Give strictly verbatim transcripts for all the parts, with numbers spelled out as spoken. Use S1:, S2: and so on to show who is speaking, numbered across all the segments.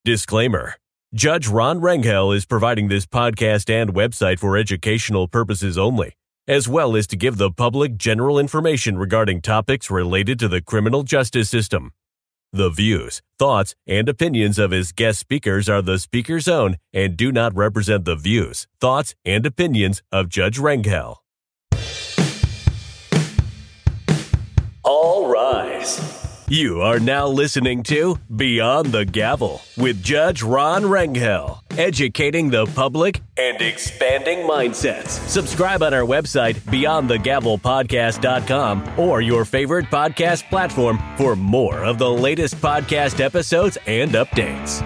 S1: Disclaimer. Judge Ron Rangel is providing this podcast and website for educational purposes only, as well as to give the public general information regarding topics related to the criminal justice system. The views, thoughts, and opinions of his guest speakers are the speaker's own and do not represent the views, thoughts, and opinions of Judge Rangel. All rise. You are now listening to Beyond the Gavel with Judge Ron Rangel, educating the public and expanding mindsets. Subscribe on our website, beyond the gavel podcast dot com, or your favorite podcast platform for more of the latest podcast episodes and updates.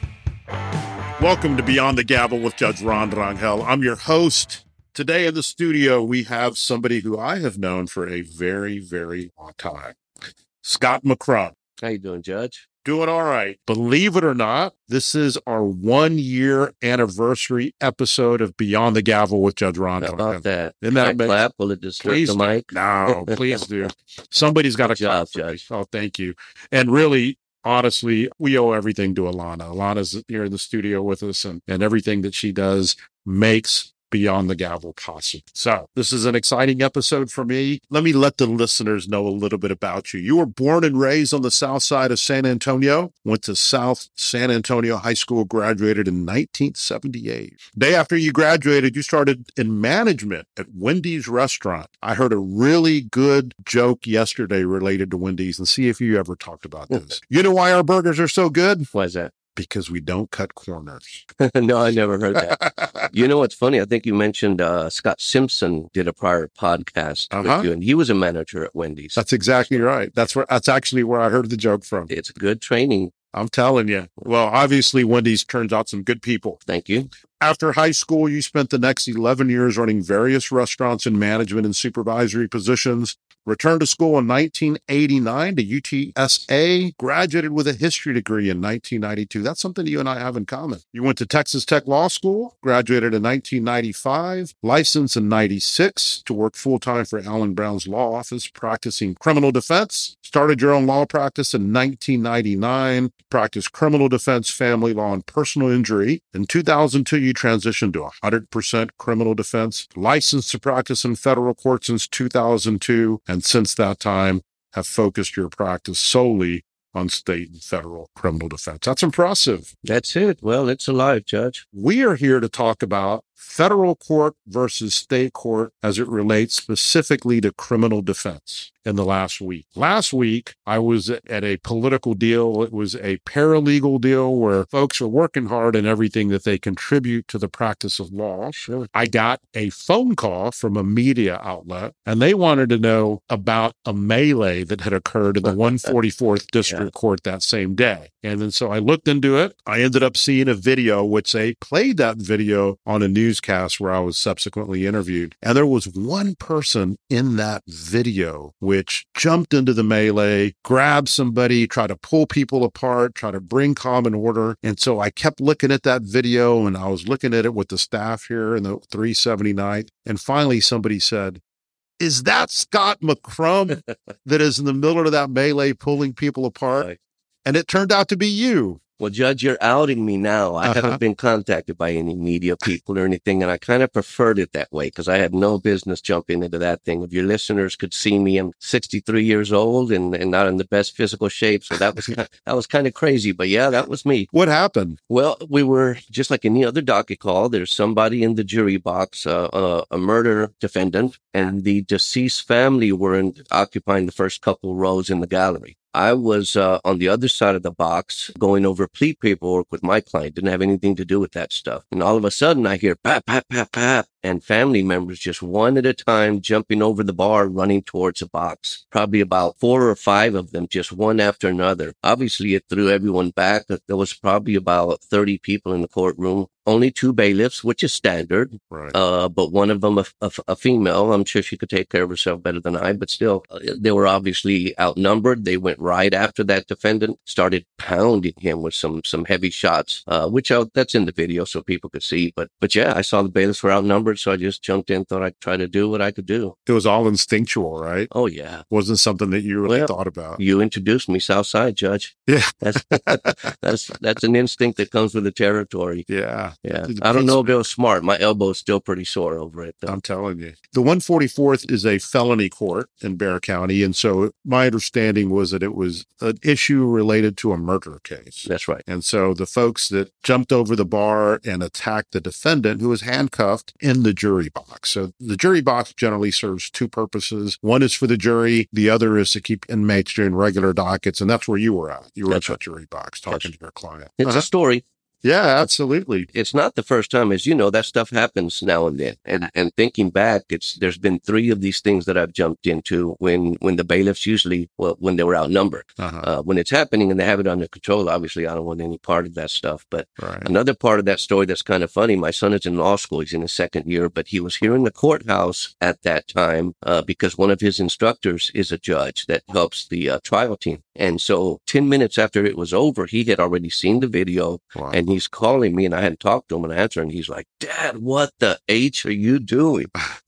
S2: Welcome to Beyond the Gavel with Judge Ron Rangel. I'm your host. Today in the studio, we have somebody who I have known for a very, very long time. Scott McCrum.
S3: How you doing, Judge?
S2: Doing all right. Believe it or not, this is our one-year anniversary episode of Beyond the Gavel with Judge Ron.
S3: How about that?
S2: Isn't that
S3: Can I
S2: amazing?
S3: clap? Will it just
S2: Please
S3: the mic?
S2: No, please do. Somebody's got to clap.
S3: Good job, Judge.
S2: Oh, thank you. And really, honestly, we owe everything to Alana. Alana's here in the studio with us, and, and everything that she does makes Beyond the Gavel possible. So this is an exciting episode for me. Let me let the listeners know a little bit about you. You were born and raised on the south side of San Antonio, went to South San Antonio High School, graduated in nineteen seventy-eight. Day after you graduated, you started in management at Wendy's restaurant. I heard a really good joke yesterday related to Wendy's, and see if you ever talked about this. You know why our burgers are so good?
S3: Why is that?
S2: Because we don't cut corners.
S3: No, I never heard that. You know what's funny? I think you mentioned uh, Scott Simpson did a prior podcast
S2: Uh-huh.
S3: with you, and he was a manager at Wendy's.
S2: That's exactly right. That's where that's actually where I heard the joke from.
S3: It's a good training.
S2: I'm telling you. Well, obviously, Wendy's turns out some good people.
S3: Thank you.
S2: After high school, you spent the next eleven years running various restaurants in management and supervisory positions. Returned to school in nineteen eighty-nine to U T S A, graduated with a history degree in nineteen ninety-two. That's something you and I have in common. You went to Texas Tech Law School, graduated in nineteen ninety-five, licensed in ninety-six to work full-time for Allen Brown's law office, practicing criminal defense. Started your own law practice in nineteen ninety-nine, practiced criminal defense, family law, and personal injury. In two thousand two, you transitioned to one hundred percent criminal defense, licensed to practice in federal court since two thousand two. And since that time, have focused your practice solely on state and federal criminal defense. That's impressive.
S3: That's it. Well, it's alive, Judge.
S2: We are here to talk about federal court versus state court as it relates specifically to criminal defense in the last week. Last week, I was at a political deal. It was a paralegal deal where folks are working hard in everything that they contribute to the practice of law.
S3: Sure.
S2: I got a phone call from a media outlet, and they wanted to know about a melee that had occurred in the one hundred forty-fourth District
S3: Yeah.
S2: Court that same day. And then so I looked into it. I ended up seeing a video, which they played that video on a newscast where I was subsequently interviewed. And there was one person in that video which jumped into the melee, grabbed somebody, tried to pull people apart, try to bring calm and order. And so I kept looking at that video, and I was looking at it with the staff here in the three seventy-ninth. And finally somebody said, "Is that Scott McCrum that is in the middle of that melee pulling people apart?"
S3: Right.
S2: And it turned out to be you.
S3: Well, Judge, you're outing me now. I
S2: Uh-huh.
S3: haven't been contacted by any media people or anything, and I kind of preferred it that way because I had no business jumping into that thing. If your listeners could see me, I'm sixty-three years old and, and not in the best physical shape, so that was kind that was kind of crazy. But yeah, that was me.
S2: What happened?
S3: Well, we were just like any other docket call. There's somebody in the jury box, uh, uh, a murder defendant, and the deceased family were in, occupying the first couple rows in the gallery. I was uh, on the other side of the box going over plea paperwork with my client. Didn't have anything to do with that stuff. And all of a sudden I hear pap, pap, pap, pap. And family members just one at a time jumping over the bar, running towards a box. Probably about four or five of them, just one after another. Obviously, it threw everyone back. There was probably about thirty people in the courtroom. Only two bailiffs, which is standard.
S2: Right.
S3: Uh, but one of them, a, a, a female. I'm sure she could take care of herself better than I, but still, uh, they were obviously outnumbered. They went right after that defendant, started pounding him with some some heavy shots, uh, which I, that's in the video so people could see. But but yeah, I saw the bailiffs were outnumbered. remembered, so I just jumped in, thought I'd try to do what I could do.
S2: It was all instinctual, right?
S3: Oh, yeah.
S2: Wasn't something that you really
S3: Well,
S2: thought about.
S3: You introduced me Southside, Judge.
S2: Yeah.
S3: That's that's that's an instinct that comes with the territory.
S2: Yeah.
S3: Yeah. I don't know if it was smart. My elbow's still pretty sore over it, though.
S2: I'm telling you. The one forty-fourth is a felony court in Bexar County. And so my understanding was that it was an issue related to a murder case.
S3: That's right.
S2: And so the folks that jumped over the bar and attacked the defendant, who was handcuffed in the jury box. So the jury box generally serves two purposes. One is for the jury. The other is to keep inmates during regular dockets. And that's where you were at. You were
S3: That's
S2: at
S3: right.
S2: the jury box talking
S3: Yes.
S2: to your client.
S3: It's
S2: Uh-huh.
S3: a story.
S2: Yeah, absolutely.
S3: It's not the first time, as you know, that stuff happens now and then. And and thinking back, it's there's been three of these things that I've jumped into when when the bailiffs usually, well, when they were outnumbered.
S2: Uh-huh.
S3: Uh, when it's happening and they have it under control, obviously I don't want any part of that stuff. But
S2: Right.
S3: another part of that story that's kind of funny, my son is in law school. He's in his second year, but he was here in the courthouse at that time uh, because one of his instructors is a judge that helps the uh, trial team. And so ten minutes after it was over, he had already seen the video.
S2: Wow.
S3: And he's calling me, and I hadn't talked to him and answering. And he's like, "Dad, what the H are you doing?"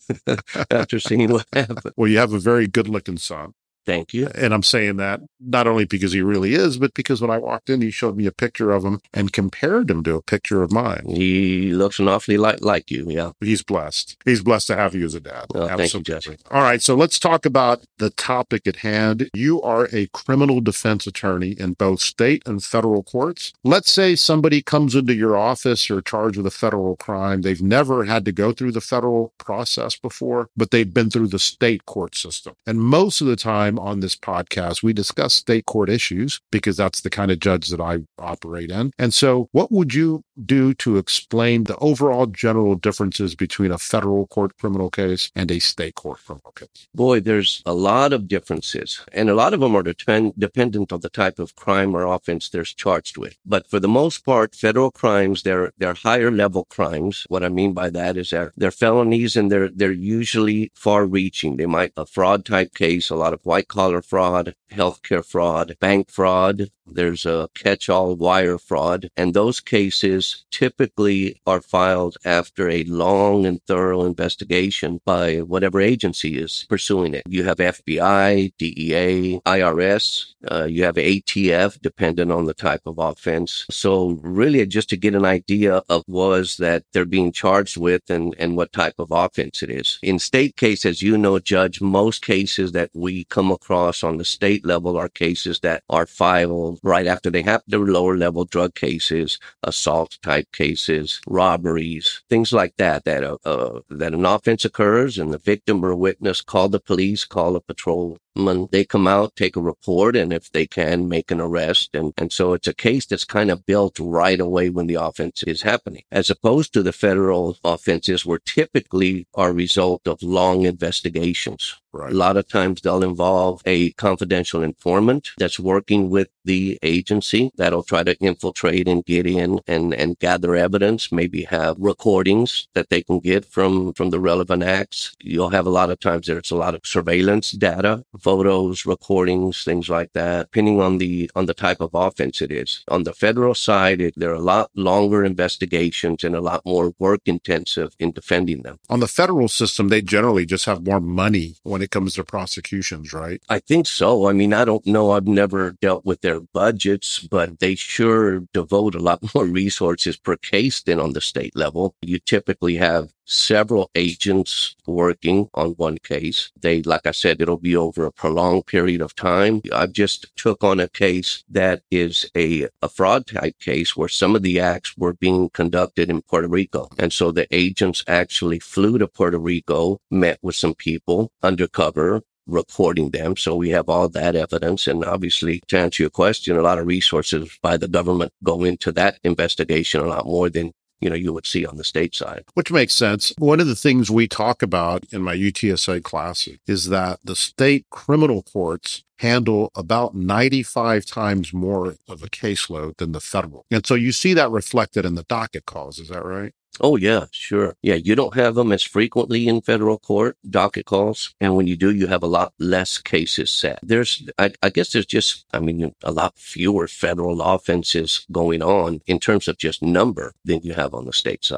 S3: After seeing what happened.
S2: Well, you have a very good looking son.
S3: Thank you.
S2: And I'm saying that not only because he really is, but because when I walked in, he showed me a picture of him and compared him to a picture of mine.
S3: He looks an awfully like like you, yeah.
S2: He's blessed. He's blessed to have you as a dad.
S3: Well, thank you, Judge.
S2: All right. So let's talk about the topic at hand. You are a criminal defense attorney in both state and federal courts. Let's say somebody comes into your office or charged with a federal crime. They've never had to go through the federal process before, but they've been through the state court system. And most of the time on this podcast, we discuss state court issues because that's the kind of judge that I operate in. And so what would you do to explain the overall general differences between a federal court criminal case and a state court criminal case?
S3: Boy, there's a lot of differences, and a lot of them are depend- dependent on the type of crime or offense they're charged with. But for the most part, federal crimes, they're they're higher level crimes. What I mean by that is they're, they're felonies, and they're they're usually far reaching. They might a fraud type case, a lot of white collar fraud, healthcare fraud, bank fraud. There's a catch-all wire fraud, and those cases typically are filed after a long and thorough investigation by whatever agency is pursuing it. You have F B I, D E A, I R S, uh, you have A T F, depending on the type of offense. So really just to get an idea of was that they're being charged with and, and what type of offense it is. In state cases, you know, Judge, most cases that we come across on the state level are cases that are filed right after they have the lower level drug cases, assault type cases, robberies, things like that, that, uh, uh, that an offense occurs and the victim or witness call the police, call a patrol. They come out, take a report, and if they can, make an arrest. And, and so it's a case that's kind of built right away when the offense is happening, as opposed to the federal offenses where typically are a result of long investigations.
S2: Right.
S3: A lot of times they'll involve a confidential informant that's working with the agency that'll try to infiltrate and get in and, and gather evidence, maybe have recordings that they can get from, from the relevant acts. You'll have a lot of times there's a lot of surveillance data, photos, recordings, things like that, depending on the, on the type of offense it is. On the federal side, it, there are a lot longer investigations and a lot more work intensive in defending them.
S2: On the federal system, they generally just have more money when it comes to prosecutions, right?
S3: I think so. I mean, I don't know. I've never dealt with their budgets, but they sure devote a lot more resources per case than on the state level. You typically have several agents working on one case. They, like I said, it'll be over a prolonged period of time. I've just took on a case that is a, a fraud type case where some of the acts were being conducted in Puerto Rico. And so the agents actually flew to Puerto Rico, met with some people undercover, recording them. So we have all that evidence. And obviously, to answer your question, a lot of resources by the government go into that investigation, a lot more than you know, you would see on the state side.
S2: Which makes sense. One of the things we talk about in my U T S A classes is that the state criminal courts handle about ninety-five times more of a caseload than the federal. And so you see that reflected in the docket calls. Is that right?
S3: Oh, yeah, sure. Yeah, you don't have them as frequently in federal court, docket calls. And when you do, you have a lot less cases set. There's, I, I guess there's just, I mean, a lot fewer federal offenses going on in terms of just number than you have on the state side.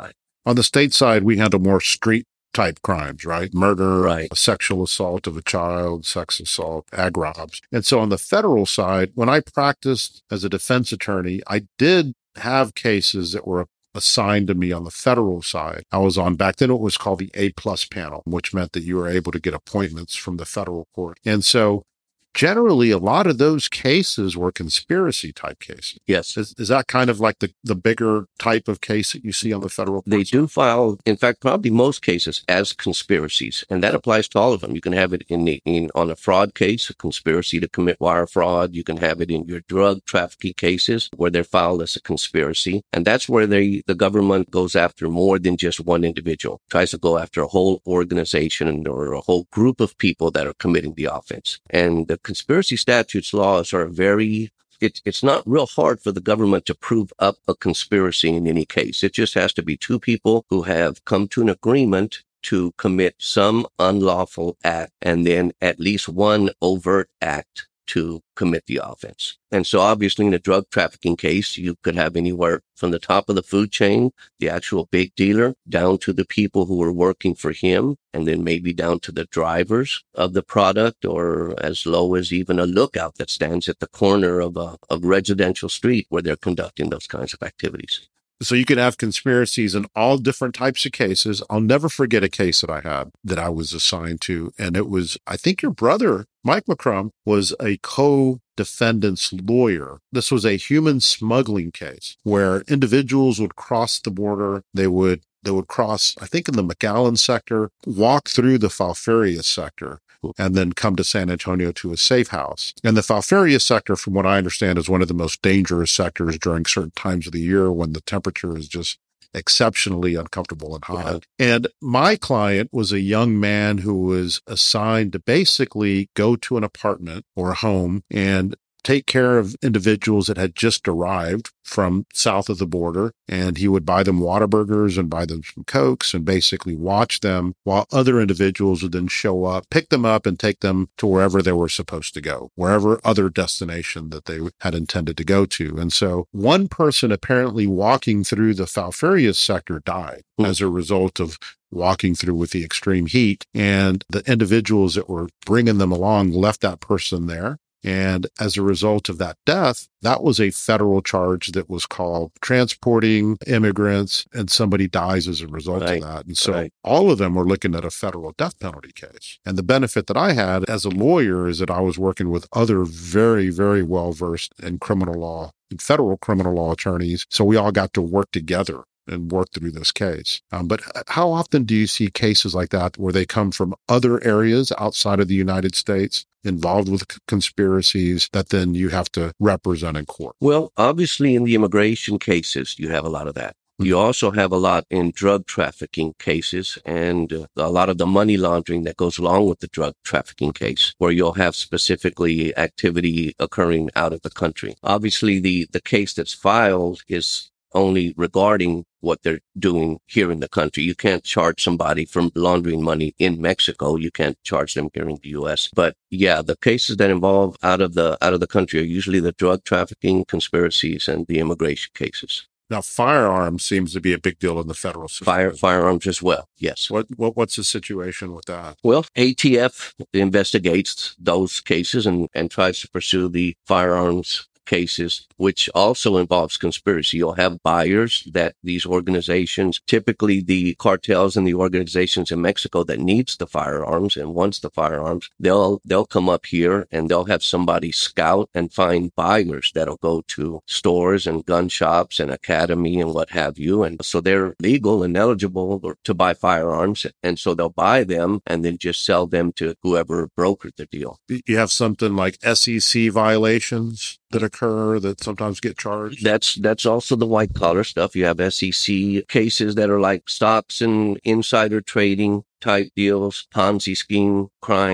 S2: On the state side, we handle more street type crimes, right? Murder,
S3: Right.
S2: sexual assault of a child, sex assault, ag robs. And so on the federal side, when I practiced as a defense attorney, I did have cases that were assigned to me on the federal side. I was on, back then it was called the A plus panel, which meant that you were able to get appointments from the federal court. And so generally, a lot of those cases were conspiracy type cases.
S3: Yes.
S2: Is, is that kind of like the, the bigger type of case that you see on the federal court
S3: They
S2: side?
S3: do file, in fact, probably most cases as conspiracies, and that applies to all of them. You can have it in, the, in on a fraud case, a conspiracy to commit wire fraud. You can have it in your drug trafficking cases where they're filed as a conspiracy, and that's where they the government goes after more than just one individual. Tries to go after a whole organization or a whole group of people that are committing the offense. And the conspiracy statutes laws are very It, it's not real hard for the government to prove up a conspiracy in any case. It just has to be two people who have come to an agreement to commit some unlawful act and then at least one overt act to commit the offense. And so obviously in a drug trafficking case, you could have anywhere from the top of the food chain, the actual big dealer, down to the people who are working for him, and then maybe down to the drivers of the product, or as low as even a lookout that stands at the corner of a, a residential street where they're conducting those kinds of activities.
S2: So you can have conspiracies in all different types of cases. I'll never forget a case that I had that I was assigned to. And it was, I think your brother, Mike McCrum, was a co-defendant's lawyer. This was a human smuggling case where individuals would cross the border. They would, they would cross, I think in the McAllen sector, walk through the Falfurrias sector, and then come to San Antonio to a safe house. And the Falfurrias sector, from what I understand, is one of the most dangerous sectors during certain times of the year when the temperature is just exceptionally uncomfortable and hot. Yeah. And my client was a young man who was assigned to basically go to an apartment or a home and take care of individuals that had just arrived from south of the border, and he would buy them Whataburgers and buy them some Cokes and basically watch them while other individuals would then show up, pick them up, and take them to wherever they were supposed to go, wherever other destination that they had intended to go to. And so one person apparently walking through the Falfurrias sector died mm. as a result of walking through with the extreme heat, and the individuals that were bringing them along left that person there. And as a result of that death, that was a federal charge that was called transporting immigrants, and somebody dies as a result right. of that. And so right. all of them were looking at a federal death penalty case. And the benefit that I had as a lawyer is that I was working with other very, very well-versed in criminal law and federal criminal law attorneys. So we all got to work together and work through this case. Um, but how often do you see cases like that where they come from other areas outside of the United States involved with c- conspiracies that then you have to represent in court?
S3: Well, obviously in the immigration cases, you have a lot of that. Mm-hmm. You also have a lot in drug trafficking cases and uh, a lot of the money laundering that goes along with the drug trafficking case, where you'll have specifically activity occurring out of the country. Obviously, the, the case that's filed is only regarding what they're doing here in the country. You can't charge somebody for laundering money in Mexico. You can't charge them here in the U S. But yeah, the cases that involve out of the out of the country are usually the drug trafficking, conspiracies, and the immigration cases.
S2: Now, firearms seems to be a big deal in the federal system.
S3: Fire, firearms as well, yes.
S2: What, what What's the situation with that?
S3: Well, A T F investigates those cases and, and tries to pursue the firearms cases, which also involves conspiracy. You'll have buyers that these organizations, typically the cartels and the organizations in Mexico that needs the firearms and wants the firearms, they'll they'll come up here and they'll have somebody scout and find buyers that'll go to stores and gun shops and academy and what have you. And so they're legal and eligible to buy firearms. And so they'll buy them and then just sell them to whoever brokered the deal.
S2: You have something like S E C violations that occur that sometimes get charged?
S3: That's that's also the white collar stuff. You have S E C cases that are like stocks and insider trading type deals, Ponzi scheme crimes.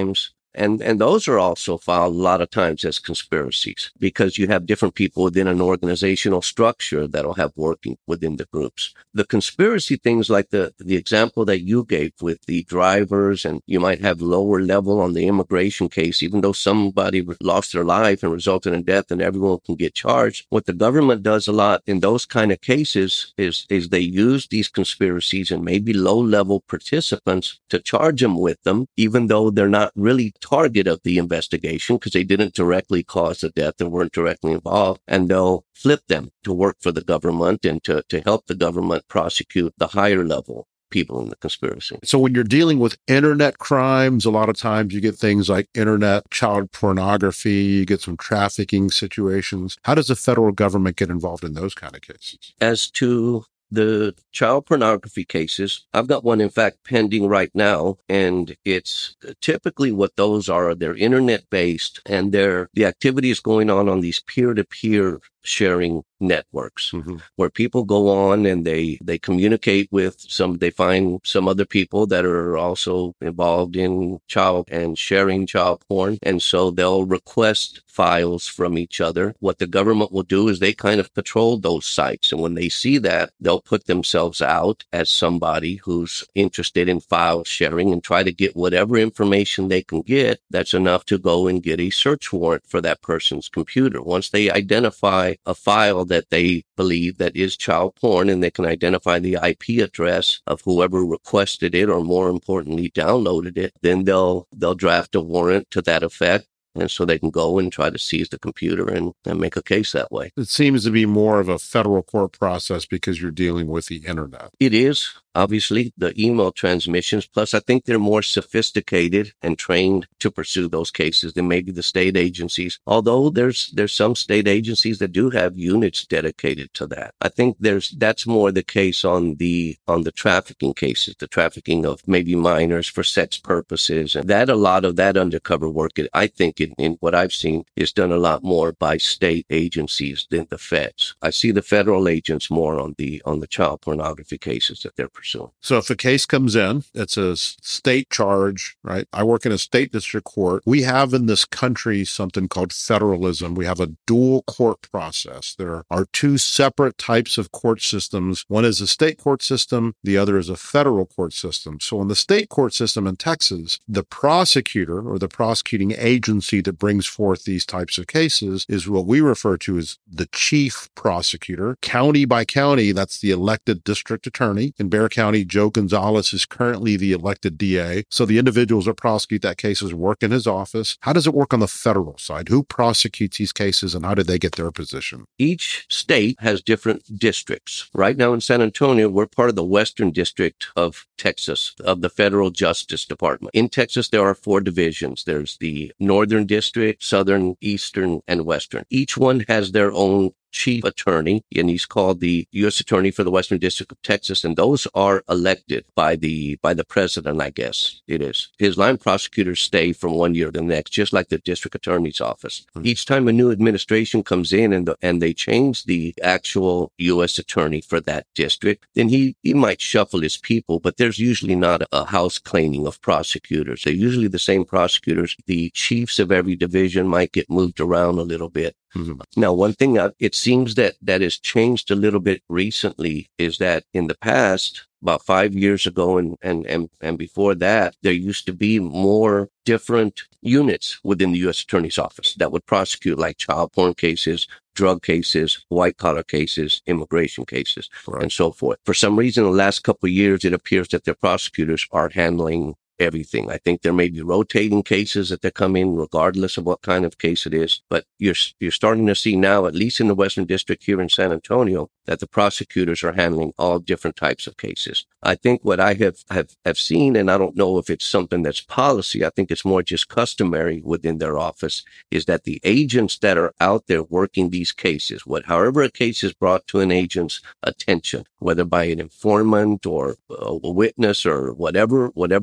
S3: And and those are also filed a lot of times as conspiracies because you have different people within an organizational structure that'll have working within the groups. The conspiracy things like the, the example that you gave with the drivers, and you might have lower level on the immigration case, even though somebody lost their life and resulted in death and everyone can get charged. What the government does a lot in those kind of cases is, is they use these conspiracies and maybe low level participants to charge them with them, even though they're not really target of the investigation because they didn't directly cause the death and weren't directly involved. And they'll flip them to work for the government and to, to help the government prosecute the higher level people in the conspiracy.
S2: So when you're dealing with internet crimes, a lot of times you get things like internet child pornography, you get some trafficking situations. How does the federal government get involved in those kind of cases?
S3: As to the child pornography cases, I've got one, in fact, pending right now, and it's typically what those are. They're internet-based, and they're the activities going on on these peer-to-peer sharing networks mm-hmm. where people go on and they, they communicate with some, they find some other people that are also involved in child and sharing child porn. And so they'll request files from each other. What the government will do is they kind of patrol those sites. And when they see that, they'll put themselves out as somebody who's interested in file sharing and try to get whatever information they can get that's enough to go and get a search warrant for that person's computer. Once they identify a file that they believe that is child porn and they can identify the I P address of whoever requested it or, more importantly, downloaded it, then they'll they'll draft a warrant to that effect. And so they can go and try to seize the computer and, and make a case that way.
S2: It seems to be more of a federal court process because you're dealing with the internet.
S3: It is. Obviously, the email transmissions. Plus, I think they're more sophisticated and trained to pursue those cases than maybe the state agencies. Although there's there's some state agencies that do have units dedicated to that. I think there's that's more the case on the on the trafficking cases, the trafficking of maybe minors for sex purposes, and that a lot of that undercover work, I think, in, in what I've seen, is done a lot more by state agencies than the feds. I see the federal agents more on the on the child pornography cases that they're pursuing.
S2: So if a case comes in, it's a state charge, right? I work in a state district court. We have in this country something called federalism. We have a dual court process. There are two separate types of court systems. One is a state court system. The other is a federal court system. So in the state court system in Texas, the prosecutor or the prosecuting agency that brings forth these types of cases is what we refer to as the chief prosecutor. County by county, that's the elected district attorney. In Bexar County, Joe Gonzalez is currently the elected D A. So the individuals that prosecute that cases work in his office. How does it work on the federal side? Who prosecutes these cases and how do they get their position?
S3: Each state has different districts. Right now in San Antonio, we're part of the Western District of Texas, of the Federal Justice Department. In Texas, there are four divisions. There's the Northern District, Southern, Eastern, and Western. Each one has their own chief attorney, and he's called the U S Attorney for the Western District of Texas, and those are elected by the by the president, I guess it is. His line prosecutors stay from one year to the next, just like the district attorney's office. Mm-hmm. Each time a new administration comes in and the, and they change the actual U S attorney for that district, then he, he might shuffle his people, but there's usually not a, a house cleaning of prosecutors. They're usually the same prosecutors. The chiefs of every division might get moved around a little bit. Mm-hmm. Now, one thing uh, it seems that that has changed a little bit recently is that in the past, about five years ago and, and, and, and before that, there used to be more different units within the U S Attorney's Office that would prosecute like child porn cases, drug cases, white collar cases, immigration cases, right, and so forth. For some reason, the last couple of years, it appears that their prosecutors are handling everything. I think there may be rotating cases that they come in regardless of what kind of case it is. But you're you're starting to see now, at least in the Western District here in San Antonio, that the prosecutors are handling all different types of cases. I think what I have, have, have seen, and I don't know if it's something that's policy, I think it's more just customary within their office, is that the agents that are out there working these cases, what, however a case is brought to an agent's attention, whether by an informant or a witness or whatever, whatever trigger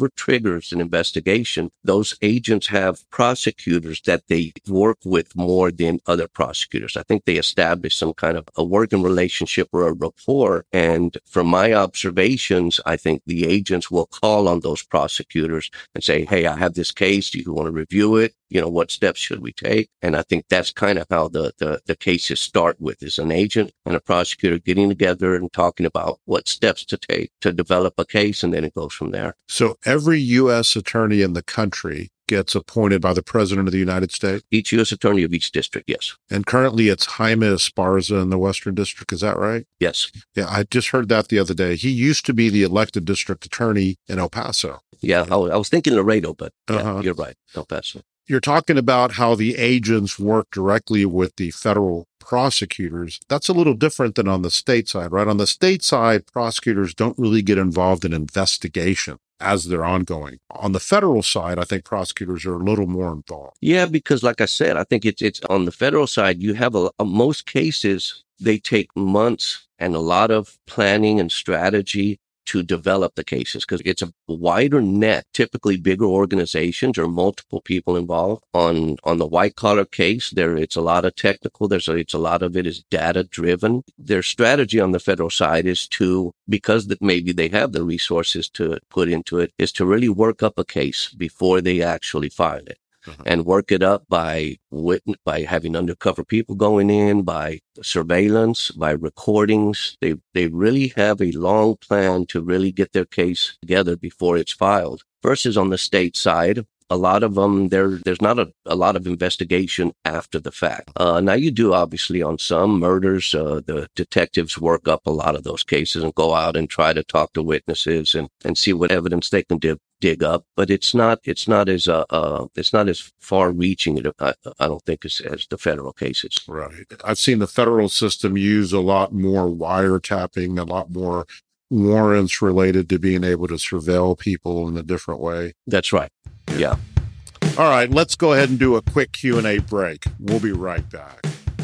S3: murders and investigation, those agents have prosecutors that they work with more than other prosecutors. I think they establish some kind of a working relationship or a rapport. And from my observations, I think the agents will call on those prosecutors and say, hey, I have this case. Do you want to review it? You know, what steps should we take? And I think that's kind of how the, the, the cases start with, is an agent and a prosecutor getting together and talking about what steps to take to develop a case, and then it goes from there.
S2: So every U S attorney in the country gets appointed by the President of the United States?
S3: Each U S attorney of each district, yes.
S2: And currently it's Jaime Esparza in the Western District, is that right?
S3: Yes.
S2: Yeah, I just heard that the other day. He used to be the elected district attorney in El Paso.
S3: Yeah, I, I was thinking Laredo, but yeah,
S2: Uh-huh.
S3: you're right, El Paso.
S2: You're talking about how the agents work directly with the federal prosecutors. That's a little different than on the state side, right? On the state side, prosecutors don't really get involved in investigation as they're ongoing. On the federal side, I think prosecutors are a little more involved.
S3: Yeah, because like I said, I think it's it's on the federal side, you have a, a most cases, they take months and a lot of planning and strategy to develop the cases, because it's a wider net, typically bigger organizations or multiple people involved. On on the white collar case, there it's a lot of technical. There's a, it's a lot of it is data driven. Their strategy on the federal side is to, because that maybe they have the resources to put into it, is to really work up a case before they actually file it. Uh-huh. And work it up by witness, by having undercover people going in, by surveillance, by recordings. They they really have a long plan to really get their case together before it's filed. Versus on the state side, a lot of them, there there's not a, a lot of investigation after the fact. Uh, now you do obviously on some murders, uh, the detectives work up a lot of those cases and go out and try to talk to witnesses and, and see what evidence they can dig. dig up, but it's not, it's not as, uh, uh, it's not as far reaching, I, I don't think, as, as the federal cases.
S2: Right. I've seen the federal system use a lot more wiretapping, a lot more warrants related to being able to surveil people in a different way.
S3: That's right. Yeah.
S2: All right, let's go ahead and do a quick Q and A break. We'll be right back.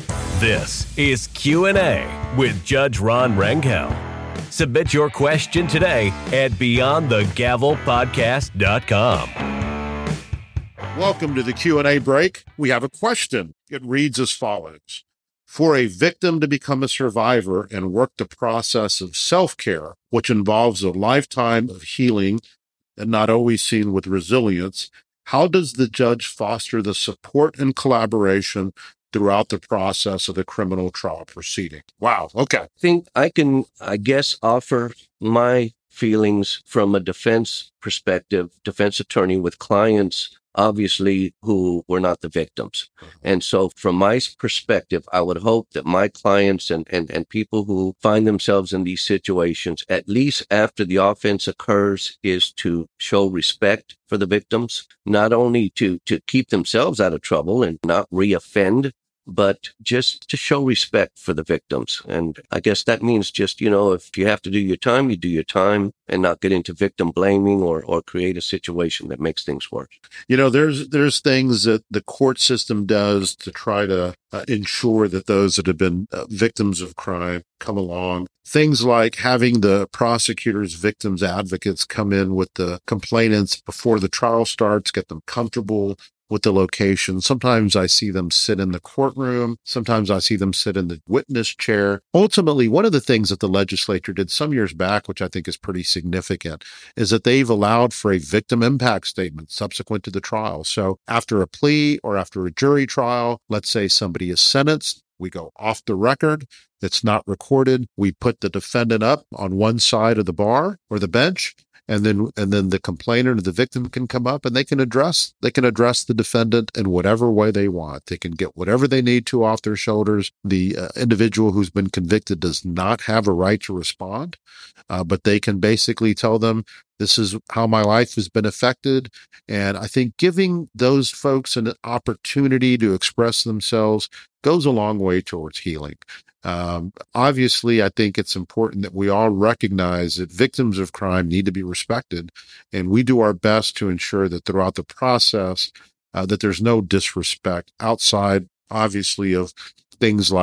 S1: This is Q and A with Judge Ron Rangel. Submit your question today at beyond the gavel podcast dot com.
S2: Welcome to the Q and A break. We have a question. It reads as follows. For a victim to become a survivor and work the process of self-care, which involves a lifetime of healing and not always seen with resilience, how does the judge foster the support and collaboration throughout the process of the criminal trial proceeding? Wow. Okay.
S3: I think I can, I guess, offer my feelings from a defense perspective, defense attorney with clients, obviously, who were not the victims. Mm-hmm. And so from my perspective, I would hope that my clients and, and, and people who find themselves in these situations, at least after the offense occurs, is to show respect for the victims, not only to, to keep themselves out of trouble and not reoffend, but just to show respect for the victims. And I guess that means just, you know, if you have to do your time, you do your time and not get into victim blaming or, or create a situation that makes things worse.
S2: You know, there's, there's things that the court system does to try to uh, ensure that those that have been uh, victims of crime come along. Things like having the prosecutors, victims advocates come in with the complainants before the trial starts, get them comfortable with the location. Sometimes I see them sit in the courtroom. Sometimes I see them sit in the witness chair. Ultimately, one of the things that the legislature did some years back, which I think is pretty significant, is that they've allowed for a victim impact statement subsequent to the trial. So after a plea or after a jury trial, let's say somebody is sentenced, we go off the record. It's not recorded. We put the defendant up on one side of the bar or the bench. And then, and then the complainant or the victim can come up and they can address, they can address the defendant in whatever way they want. They can get whatever they need to off their shoulders. The uh, individual who's been convicted does not have a right to respond, uh, but they can basically tell them, this is how my life has been affected. And I think giving those folks an opportunity to express themselves goes a long way towards healing. Um, obviously, I think it's important that we all recognize that victims of crime need to be respected, and we do our best to ensure that throughout the process, uh, that there's no disrespect outside, obviously, of things like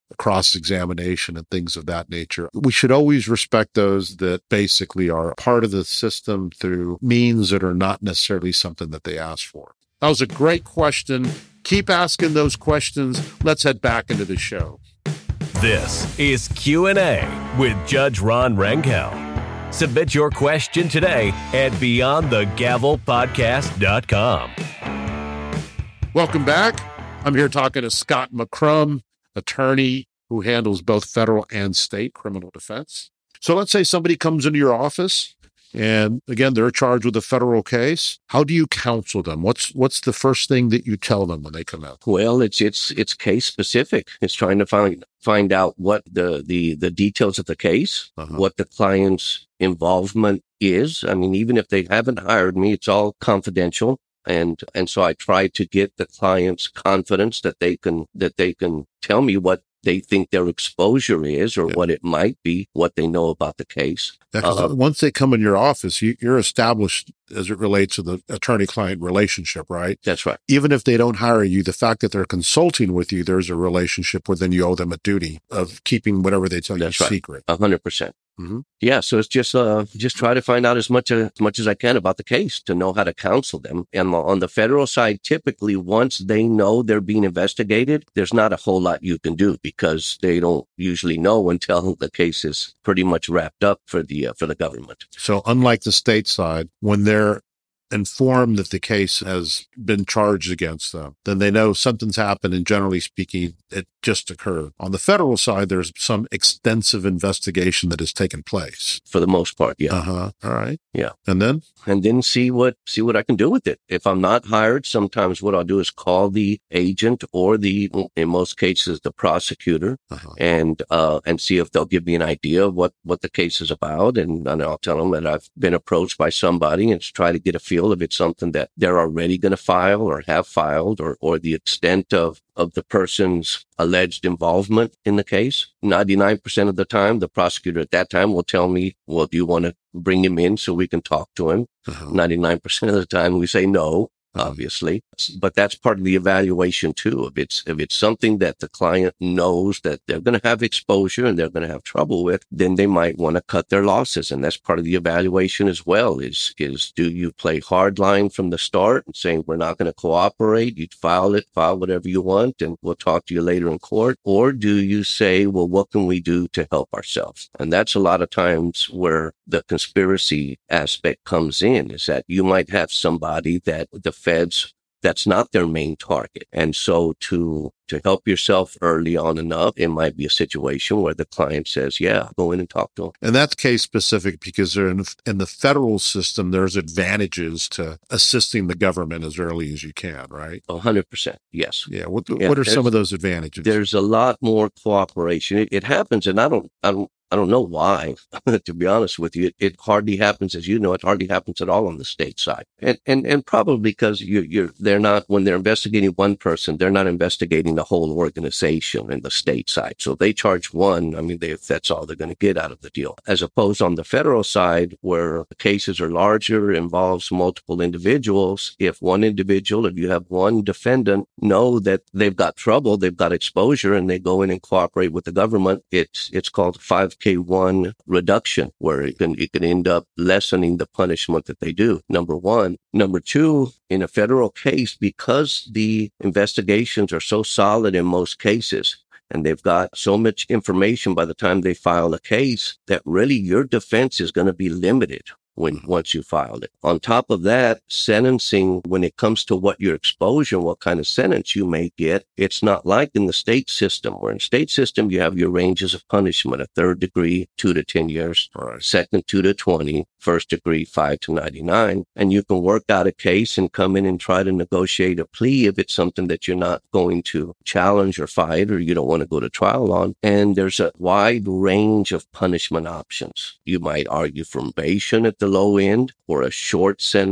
S2: cross-examination and things of that nature. We should always respect those that basically are part of the system through means that are not necessarily something that they asked for. That was a great question. Keep asking those questions. Let's head back into the show.
S1: This is Q and A with Judge Ron Rangel. Submit your question today at beyond the gavel podcast dot com.
S2: Welcome back. I'm here talking to Scott McCrum, attorney who handles both federal and state criminal defense. So let's say somebody comes into your office and, again, they're charged with a federal case. How do you counsel them? What's what's the first thing that you tell them when they come out?
S3: Well, it's it's it's case specific. It's trying to find find out what the the the details of the case, uh-huh. what the client's involvement is. I mean, even if they haven't hired me, it's all confidential. And, and so I try to get the client's confidence that they can, that they can tell me what they think their exposure is or yeah. what it might be, what they know about the case.
S2: Yeah, uh, once they come in your office, you, you're established as it relates to the attorney-client relationship, right?
S3: That's right.
S2: Even if they don't hire you, the fact that they're consulting with you, there's a relationship where then you owe them a duty of keeping whatever they tell
S3: That's
S2: you
S3: right.
S2: secret.
S3: A hundred percent.
S2: Mm-hmm.
S3: Yeah, so it's just uh, just try to find out as much uh, as much as I can about the case to know how to counsel them. And on the federal side, typically once they know they're being investigated, there's not a whole lot you can do because they don't usually know until the case is pretty much wrapped up for the uh, for the government.
S2: So unlike the state side, when they're informed that the case has been charged against them, then they know something's happened, and generally speaking, it just occurred. On the federal side, there's some extensive investigation that has taken place.
S3: For the most part, yeah.
S2: Uh-huh. All right.
S3: Yeah.
S2: And then?
S3: And then see what see what I can do with it. If I'm not hired, sometimes what I'll do is call the agent or the, in most cases, the prosecutor, uh-huh. and uh, and see if they'll give me an idea of what, what the case is about. And, and I'll tell them that I've been approached by somebody and try to get a feel if it's something that they're already going to file or have filed, or, or the extent of, of the person's alleged involvement in the case. ninety-nine percent of the time, the prosecutor at that time will tell me, well, do you want to bring him in so we can talk to him? Uh-huh. ninety-nine percent of the time we say no, obviously, but that's part of the evaluation too. If it's, if it's something that the client knows that they're going to have exposure and they're going to have trouble with, then they might want to cut their losses. And that's part of the evaluation as well is, is do you play hard line from the start and saying, we're not going to cooperate. You file it, file whatever you want, and we'll talk to you later in court. Or do you say, well, what can we do to help ourselves? And that's a lot of times where the conspiracy aspect comes in, is that you might have somebody that the feds, that's not their main target. And so to to help yourself early on enough, it might be a situation where the client says, yeah, go in and talk to them.
S2: And that's case specific because they're in, in the federal system, there's advantages to assisting the government as early as you can, right?
S3: A hundred percent. Yes.
S2: Yeah. What,
S3: yeah,
S2: what are some of those advantages?
S3: There's a lot more cooperation. It, it happens, and I don't, I don't, I don't know why, to be honest with you. It, it hardly happens, as you know, it hardly happens at all on the state side. And, and, and probably because you, you're, they're not, when they're investigating one person, they're not investigating the whole organization in the state side. So they charge one. I mean, they, that's all they're going to get out of the deal. As opposed on the federal side, where the cases are larger, involves multiple individuals. If one individual, if you have one defendant, know that they've got trouble, they've got exposure, and they go in and cooperate with the government, it's, it's called five K one reduction, where it can, it can end up lessening the punishment that they do. Number one. Number two, in a federal case, because the investigations are so solid in most cases, and they've got so much information by the time they file a case, that really your defense is going to be limited when once you filed it. On top of that, sentencing, when it comes to what your exposure, what kind of sentence you may get, it's not like in the state system, where in state system you have your ranges of punishment: a third degree, two to ten years, right. Second, two to twenty, first degree, five to ninety-nine. And you can work out a case and come in and try to negotiate a plea if it's something that you're not going to challenge or fight, or you don't want to go to trial on. And there's a wide range of punishment options. You might argue for probation at the low end, or a short sentence,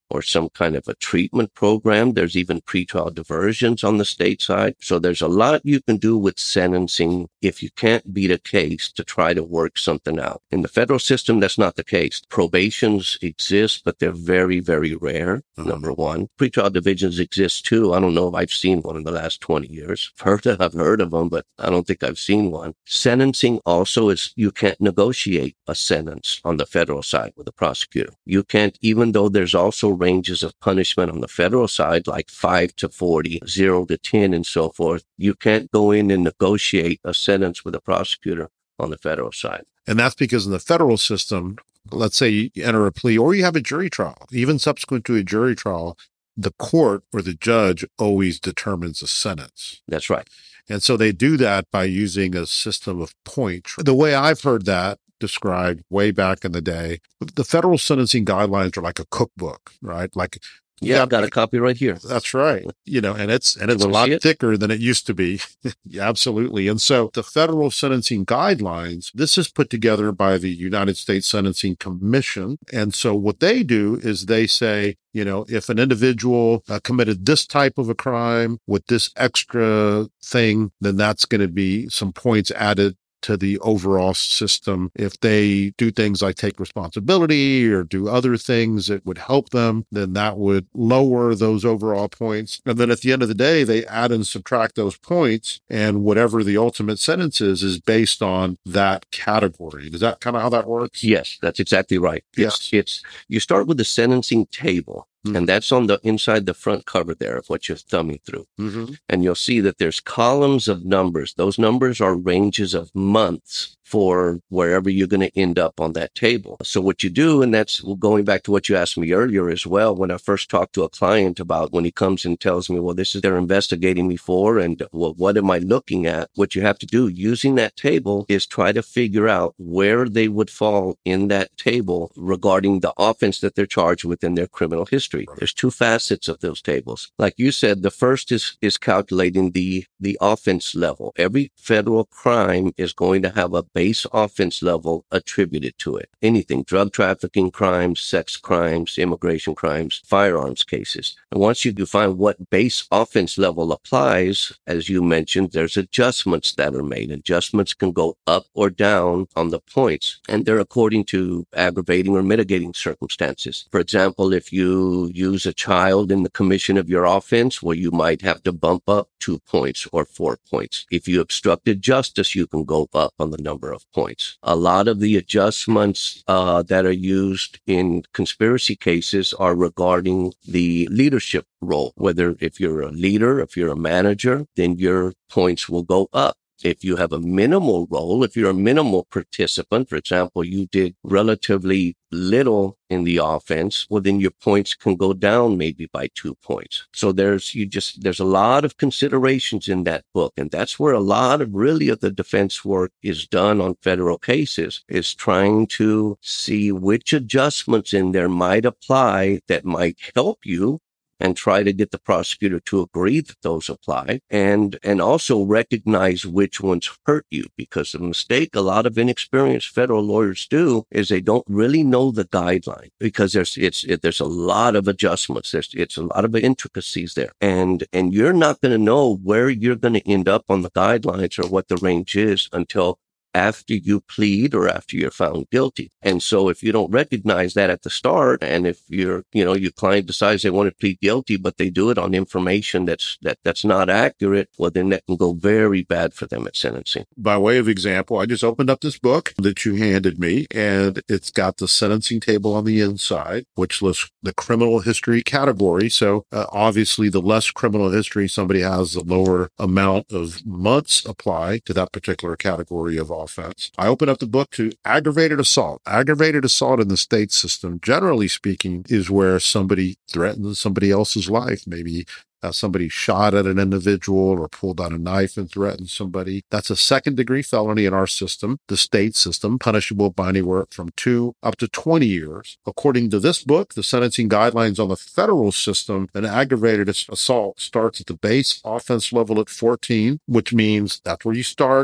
S3: or some kind of a treatment program. There's even pretrial diversions on the state side. So there's a lot you can do with sentencing if you can't beat a case to try to work something out. In the federal system, that's not the case. Probations exist, but they're very, very rare, mm-hmm. number one. Pretrial divisions exist too. I don't know if I've seen one in the last twenty years. I've heard, I've heard of them, but I don't think I've seen one. Sentencing also is, you can't negotiate a sentence on the federal side with a prosecutor. You can't, even though there's also ranges of punishment on the federal side, like five to forty, zero to ten, and so forth. You can't go in and negotiate a sentence with a prosecutor on the federal side.
S2: And that's because in the federal system, let's say you enter a plea or you have a jury trial, even subsequent to a jury trial, the court or the judge always determines a sentence.
S3: That's right.
S2: And so they do that by using a system of points. The way I've heard that described way back in the day, the federal sentencing guidelines are like a cookbook, right? Like,
S3: yeah, I've got a copy right here.
S2: That's right. You know, and it's and it's a lot thicker than it used to be. Yeah, absolutely. And so the federal sentencing guidelines, this is put together by the United States Sentencing Commission. And so what they do is they say, you know, if an individual uh, committed this type of a crime with this extra thing, then that's going to be some points added to the overall system. If they do things like take responsibility or do other things that would help them, then that would lower those overall points. And then at the end of the day, they add and subtract those points, and whatever the ultimate sentence is, is based on that category. Is that kind of how that works?
S3: Yes, that's exactly right.
S2: Yes.
S3: It's, it's you start with the sentencing table. Mm-hmm. And that's on the inside the front cover there of what you're thumbing through. Mm-hmm. And you'll see that there's columns of numbers. Those numbers are ranges of months for wherever you're going to end up on that table. So what you do, and that's going back to what you asked me earlier as well, when I first talked to a client about when he comes and tells me, well, this is they're investigating me for, and well, what am I looking at? What you have to do using that table is try to figure out where they would fall in that table regarding the offense that they're charged with in their criminal history. There's two facets of those tables. Like you said, the first is, is calculating the, the offense level. Every federal crime is going to have a base offense level attributed to it. Anything, drug trafficking crimes, sex crimes, immigration crimes, firearms cases. And once you define what base offense level applies, as you mentioned, there's adjustments that are made. Adjustments can go up or down on the points, and they're according to aggravating or mitigating circumstances. For example, if you use a child in the commission of your offense, well, you might have to bump up two points or four points. If you obstructed justice, you can go up on the number of points. A lot of the adjustments uh, that are used in conspiracy cases are regarding the leadership role. Whether if you're a leader, if you're a manager, then your points will go up. If you have a minimal role, if you're a minimal participant, for example, you did relatively little in the offense, well, then your points can go down maybe by two points. So there's, you just, there's a lot of considerations in that book. And that's where a lot of really of the defense work is done on federal cases, is trying to see which adjustments in there might apply that might help you, and try to get the prosecutor to agree that those apply, and and also recognize which ones hurt you. Because the mistake a lot of inexperienced federal lawyers do is they don't really know the guideline, because there's it's it, there's a lot of adjustments. There's it's a lot of intricacies there, and and you're not going to know where you're going to end up on the guidelines or what the range is until after you plead or after you're found guilty. And so if you don't recognize that at the start, and if you're, you know, your client decides they want to plead guilty, but they do it on information that's, that, that's not accurate, well, then that can go very bad for them at sentencing.
S2: By way of example, I just opened up this book that you handed me, and it's got the sentencing table on the inside, which lists the criminal history category. So uh, obviously the less criminal history somebody has, the lower amount of months apply to that particular category of offense. I open up the book to aggravated assault. Aggravated assault in the state system, generally speaking, is where somebody threatens somebody else's life. Maybe uh, somebody shot at an individual or pulled out a knife and threatened somebody. That's a second degree felony in our system, the state system, punishable by anywhere from two up to twenty years. According to this book, the sentencing guidelines on the federal system, an aggravated assault starts at the base offense level at fourteen, which means that's where you start.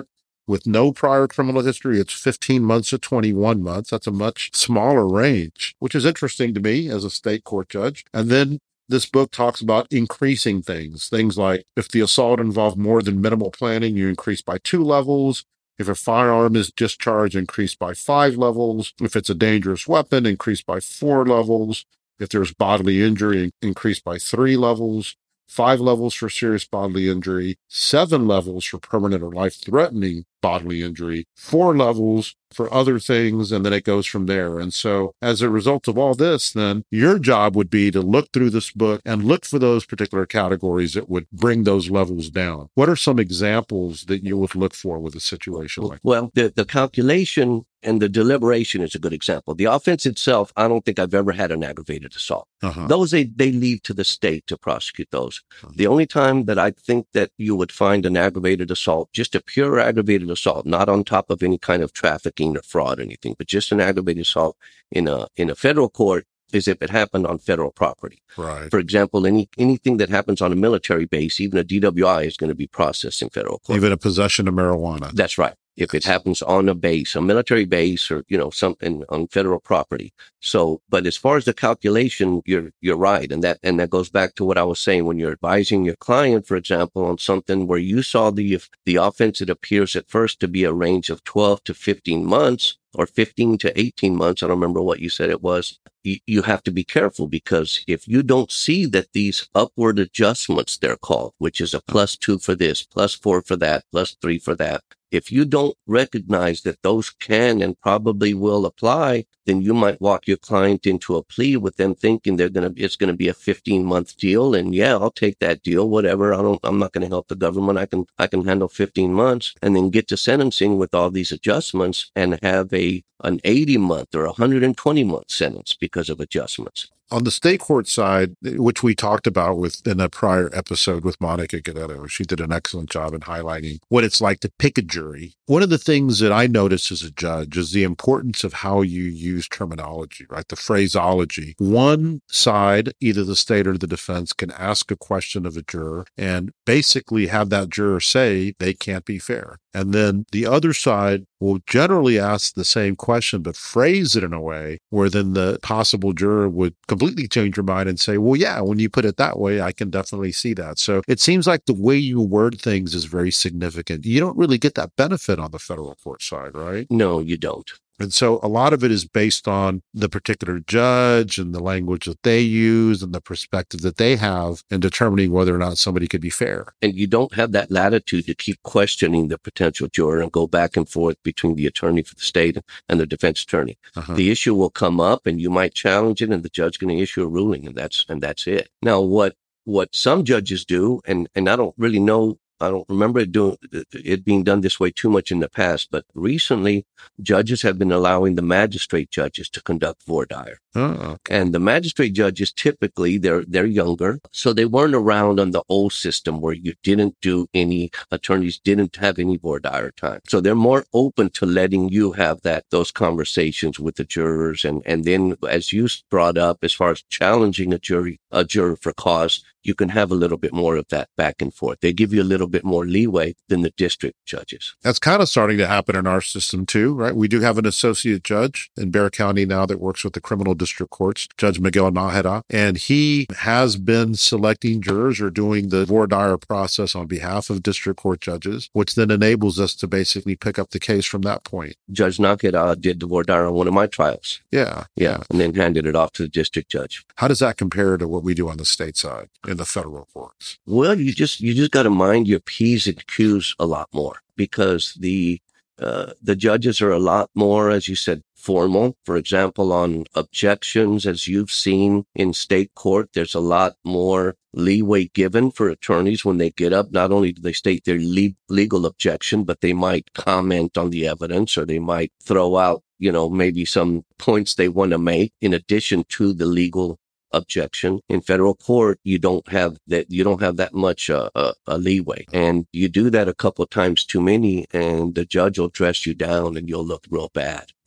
S2: with no prior criminal history, it's fifteen months to twenty-one months. That's a much smaller range, which is interesting to me as a state court judge. And then this book talks about increasing things, things like if the assault involved more than minimal planning, you increase by two levels. If a firearm is discharged, increase by five levels. If it's a dangerous weapon, increase by four levels. If there's bodily injury, increase by three levels. Five levels for serious bodily injury, seven levels for permanent or life-threatening bodily injury, four levels for other things, and then it goes from there. And so as a result of all this, then your job would be to look through this book and look for those particular categories that would bring those levels down. What are some examples that you would look for with a situation like that?
S3: Well, the, the calculation and the deliberation is a good example. The offense itself, I don't think I've ever had an aggravated assault.
S2: Uh-huh.
S3: Those, they, they leave to the state to prosecute those. Uh-huh. The only time that I think that you would find an aggravated assault, just a pure aggravated assault, not on top of any kind of trafficking or fraud or anything, but just an aggravated assault in a in a federal court, is if it happened on federal property.
S2: Right.
S3: For example, any anything that happens on a military base, even a D W I, is going to be processed in federal court.
S2: Even a possession of marijuana.
S3: That's right. If it happens on a base, a military base, or, you know, something on federal property. So, but as far as the calculation, you're, you're right. And that, and that goes back to what I was saying when you're advising your client, for example, on something where you saw the, the offense, it appears at first to be a range of twelve to fifteen months or fifteen to eighteen months. I don't remember what you said it was. You, you have to be careful, because if you don't see that these upward adjustments, they're called, which is a plus two for this, plus four for that, plus three for that. If you don't recognize that those can and probably will apply, then you might walk your client into a plea with them thinking they're going to, it's going to be a fifteen month deal. And yeah, I'll take that deal, whatever. I don't, I'm not going to help the government. I can, I can handle fifteen months, and then get to sentencing with all these adjustments and have a, an eighty month or a one hundred twenty month sentence because of adjustments.
S2: On the state court side, which we talked about with in a prior episode with Monica Guerrero, she did an excellent job in highlighting what it's like to pick a jury. One of the things that I notice as a judge is the importance of how you use terminology, right? The phraseology. One side, either the state or the defense, can ask a question of a juror and basically have that juror say they can't be fair. And then the other side will generally ask the same question, but phrase it in a way where then the possible juror would completely change your mind and say, well, yeah, when you put it that way, I can definitely see that. So it seems like the way you word things is very significant. You don't really get that benefit on the federal court side, right?
S3: No, you don't.
S2: And so a lot of it is based on the particular judge and the language that they use and the perspective that they have in determining whether or not somebody could be fair.
S3: And you don't have that latitude to keep questioning the potential juror and go back and forth between the attorney for the state and the defense attorney. Uh-huh. The issue will come up and you might challenge it, and the judge is going to issue a ruling, and that's, and that's it. Now, what, what some judges do, and, and I don't really know, I don't remember it doing it being done this way too much in the past, but recently judges have been allowing the magistrate judges to conduct voir dire.
S2: Oh, okay.
S3: And the magistrate judges, typically they're, they're younger. So they weren't around on the old system where you didn't do any, attorneys didn't have any voir dire time. So they're more open to letting you have that, those conversations with the jurors. And, and then as you brought up, as far as challenging a jury, a juror for cause, you can have a little bit more of that back and forth. They give you a little bit more leeway than the district judges.
S2: That's kind of starting to happen in our system too, right? We do have an associate judge in Bexar County now that works with the criminal district courts, Judge Miguel Nájera, and he has been selecting jurors or doing the voir dire process on behalf of district court judges, which then enables us to basically pick up the case from that point.
S3: Judge Nájera did the voir dire on one of my trials.
S2: Yeah.
S3: Yeah. And then handed it off to the district judge.
S2: How does that compare to what we do on the state side in the federal courts?
S3: Well, you just, you just got to mind your P's and Q's a lot more, because the, uh, the judges are a lot more, as you said, formal. For example, on objections, as you've seen in state court, there's a lot more leeway given for attorneys when they get up. Not only do they state their le- legal objection, but they might comment on the evidence, or they might throw out, you know, maybe some points they want to make in addition to the legal objection. In federal court, you don't have that, you don't have that much uh, uh, a leeway. And you do that a couple of times too many, and the judge will dress you down and you'll look real bad.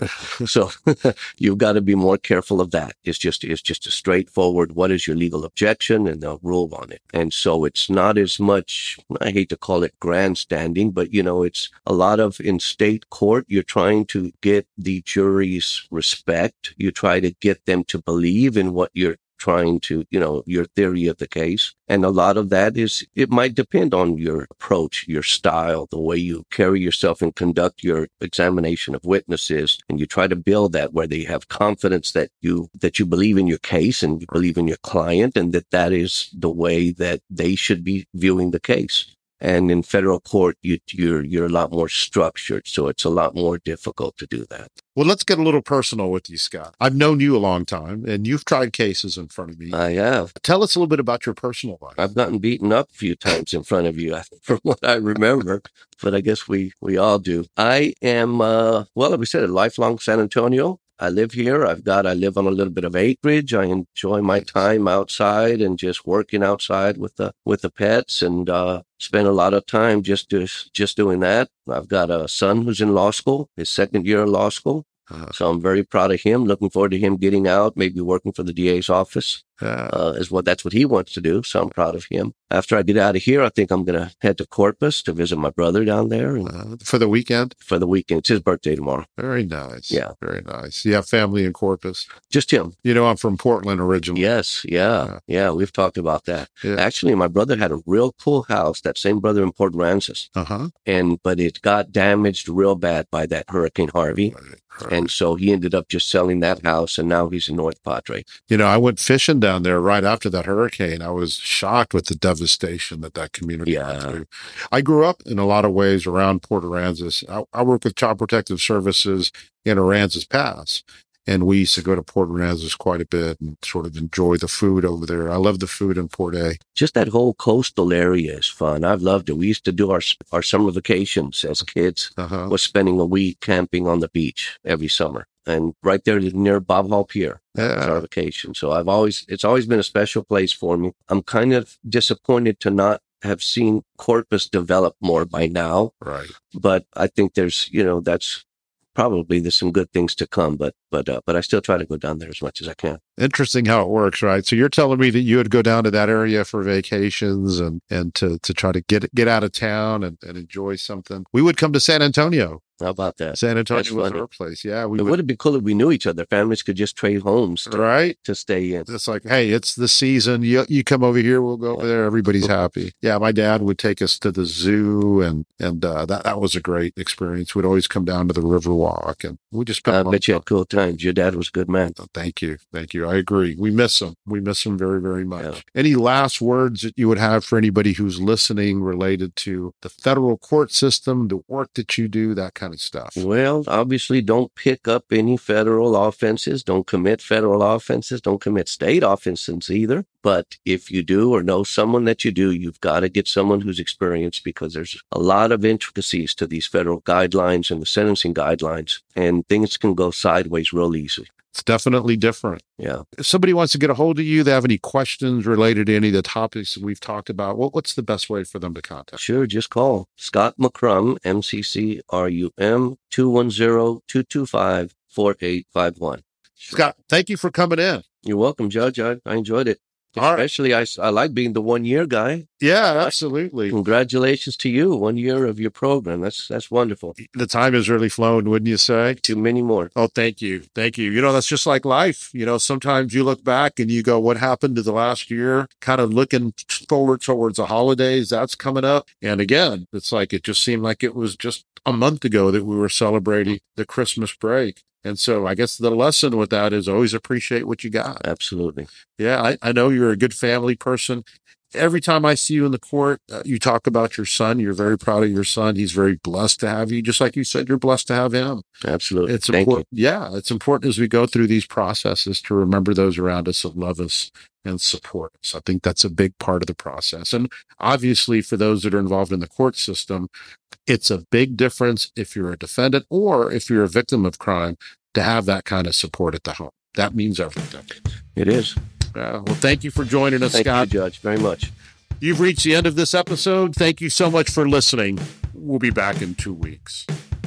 S3: So you've got to be more careful of that. It's just, it's just a straightforward, what is your legal objection? And they'll rule on it. And so it's not as much, I hate to call it grandstanding, but you know, it's a lot of in state court, you're trying to get the jury's respect. You try to get them to believe in what you're trying to, you know, your theory of the case. And a lot of that is, it might depend on your approach, your style, the way you carry yourself and conduct your examination of witnesses. And you try to build that where they have confidence that you, that you believe in your case and you believe in your client, and that that is the way that they should be viewing the case. And in federal court, you, you're you're a lot more structured, so it's a lot more difficult to do that.
S2: Well, let's get a little personal with you, Scott. I've known you a long time, and you've tried cases in front of me.
S3: I have.
S2: Tell us a little bit about your personal life.
S3: I've gotten beaten up a few times in front of you, from what I remember, but I guess we, we all do. I am, uh, well, like we said, a lifelong San Antonio. I live here. I've got, I live on a little bit of acreage. I enjoy my time outside and just working outside with the, with the pets, and, uh, spend a lot of time just, just, just doing that. I've got a son who's in law school, his second year of law school. Uh, so I'm very proud of him, looking forward to him getting out, maybe working for the D A's office. Uh, is what that's what he wants to do. So I'm proud of him. After I get out of here, I think I'm going to head to Corpus to visit my brother down there. And
S2: uh, for the weekend?
S3: For the weekend. It's his birthday tomorrow.
S2: Very nice.
S3: Yeah.
S2: Very nice. You have family in Corpus?
S3: Just him.
S2: You know, I'm from Portland originally.
S3: Yes. Yeah. Yeah. yeah we've talked about that.
S2: Yeah.
S3: Actually, my brother had a real cool house, that same brother in Port Aransas.
S2: Uh-huh.
S3: And, but it got damaged real bad by that Hurricane Harvey. Right. Right. And so he ended up just selling that house, and now he's in North Padre.
S2: You know, I went fishing down there right after that hurricane. I was shocked with the devastation that that community
S3: yeah.
S2: went through. I grew up in a lot of ways around Port Aransas. I, I work with Child Protective Services in Aransas Pass, and we used to go to Port Aransas quite a bit and sort of enjoy the food over there. I love the food in Port A.
S3: Just that whole coastal area is fun. I've loved it. We used to do our our summer vacations as kids. Uh-huh. Was spending a week camping on the beach every summer, and right there near Bob Hall Pier.
S2: Yeah.
S3: Was our vacation. So I've always, it's always been a special place for me. I'm kind of disappointed to not have seen Corpus develop more by now.
S2: Right.
S3: But I think there's, you know, that's probably there's some good things to come, but but uh, but I still try to go down there as much as I can.
S2: Interesting how it works, right? So you're telling me that you would go down to that area for vacations and and to to try to get get out of town and, and enjoy something. We would come to San Antonio.
S3: How about that?
S2: San Antonio was our place. Yeah,
S3: we it would have been cool if we knew each other. Families could just trade homes, to,
S2: right?
S3: To stay in.
S2: It's like, hey, it's the season. You you come over here, we'll go over there. Everybody's happy. Yeah, my dad would take us to the zoo, and and uh, that that was a great experience. We'd always come down to the Riverwalk, and we just spent.
S3: I bet you had cool times. Your dad was a good man.
S2: Oh, thank you, thank you. I agree. We miss him. We miss him very, very much. Yeah. Any last words that you would have for anybody who's listening related to the federal court system, the work that you do, that kind of stuff?
S3: Well, obviously, don't pick up any federal offenses. Don't commit federal offenses. Don't commit state offenses either. But if you do or know someone that you do, you've got to get someone who's experienced, because there's a lot of intricacies to these federal guidelines and the sentencing guidelines, and things can go sideways real easy.
S2: It's definitely different.
S3: Yeah.
S2: If somebody wants to get a hold of you, they have any questions related to any of the topics that we've talked about, what, what's the best way for them to contact?
S3: Sure, just call Scott McCrum, M C C R U M, two one zero, two two five, four eight five one.
S2: Sure. Scott, thank you for coming in.
S3: You're welcome, Judge. I, I enjoyed it. Especially, right. I, I like being the one-year guy.
S2: Yeah, absolutely.
S3: Congratulations to you. One year of your program. That's that's wonderful.
S2: The time has really flown, wouldn't you say?
S3: Too many more.
S2: Oh, thank you. Thank you. You know, that's just like life. You know, sometimes you look back and you go, what happened to the last year? Kind of looking forward towards the holidays. That's coming up. And again, it's like it just seemed like it was just a month ago that we were celebrating the Christmas break. And so I guess the lesson with that is always appreciate what you got.
S3: Absolutely.
S2: Yeah, I, I know you're a good family person. Every time I see you in the court, uh, you talk about your son. You're very proud of your son. He's very blessed to have you. Just like you said, you're blessed to have him.
S3: Absolutely.
S2: It's
S3: Thank
S2: important.
S3: you.
S2: Yeah, it's important as we go through these processes to remember those around us that love us and support us. I think that's a big part of the process. And obviously, for those that are involved in the court system, it's a big difference if you're a defendant or if you're a victim of crime to have that kind of support at the home. That means everything.
S3: It is.
S2: Uh, well, thank you for joining us,
S3: thank
S2: Scott.
S3: Thank you, Judge, very much.
S2: You've reached the end of this episode. Thank you so much for listening. We'll be back in two weeks.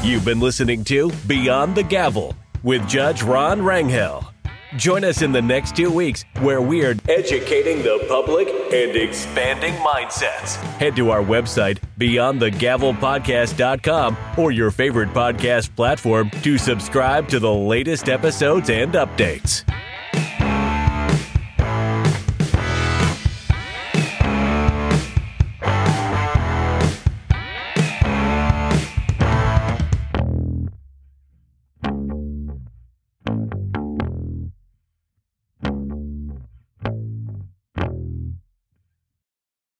S1: You've been listening to Beyond the Gavel with Judge Ron Rangel. Join us in the next two weeks where we are educating the public and expanding mindsets. Head to our website, beyond the gavel podcast dot com, or your favorite podcast platform to subscribe to the latest episodes and updates.